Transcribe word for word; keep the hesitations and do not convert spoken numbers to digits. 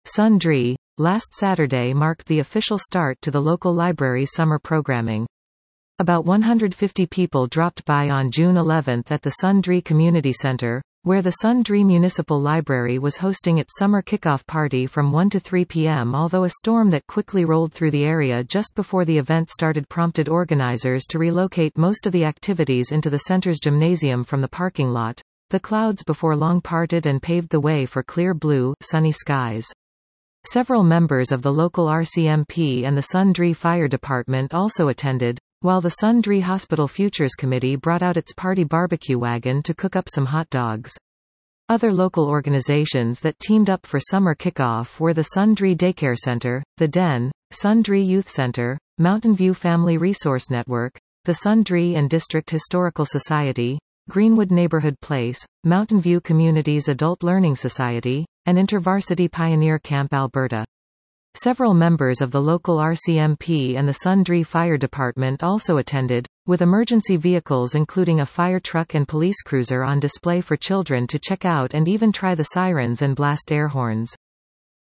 Sundri, last Saturday marked the official start to the local library's summer programming. About one hundred fifty people dropped by on June eleventh at the Sundri Community Center, where the Sundri Municipal Library was hosting its summer kickoff party from one to three p m Although a storm that quickly rolled through the area just before the event started prompted organizers to relocate most of the activities into the center's gymnasium from the parking lot, the clouds before long parted and paved the way for clear blue, sunny skies. Several members of the local R C M P and the Sundri Fire Department also attended, while the Sundri Hospital Futures Committee brought out its party barbecue wagon to cook up some hot dogs. Other local organizations that teamed up for summer kickoff were the Sundri Daycare Center, the Den, Sundri Youth Center, Mountain View Family Resource Network, the Sundri and District Historical Society, Greenwood Neighborhood Place, Mountain View Communities Adult Learning Society, and InterVarsity Pioneer Camp Alberta. Several members of the local R C M P and the Sundri Fire Department also attended, with emergency vehicles including a fire truck and police cruiser on display for children to check out and even try the sirens and blast air horns.